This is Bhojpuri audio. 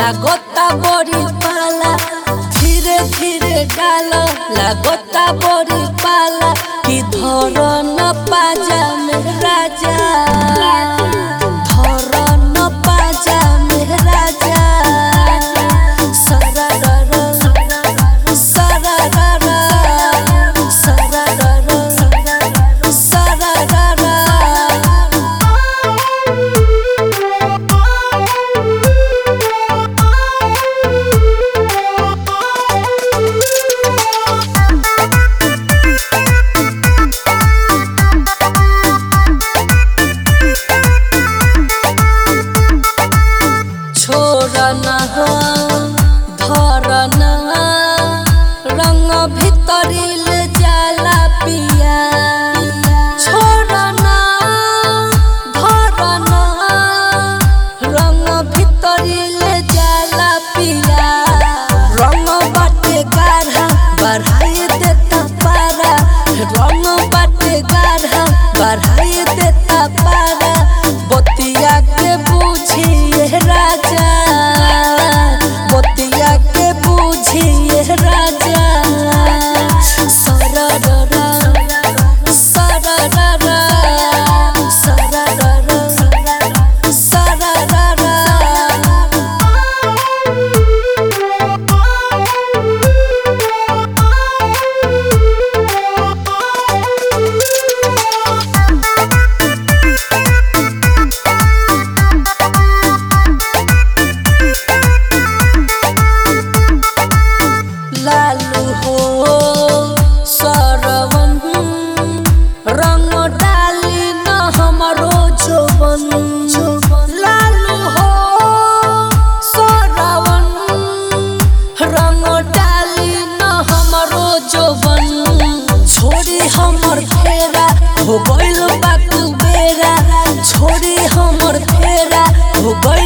लागोता बड़ी पाला धीरे धीरे डालो लागोता बड़ी पाला कि धरो न पाजा में राजा धरो न पाजा में राजा रंग भीतरिल जाला पिया छोड़ना धरना रंग भीतरिल जाला पिया रंग बाटे गाढ़ा बढ़ाई देता पारा रंग बाटे गाढ़ा बढ़ाई देता पारा बतिया के बुझिए राजा बतिया के बुझिए राजा सरररा सरररा सरररा सरररा लालू हो सरवन रंग डाली न हमरो जोबन लालू हो सरवन रंग डाली न हमरो जोबन छोड़ी हमर फेरा हो गइल बा तू बेरा छोड़ी हमर फेरा हो गइल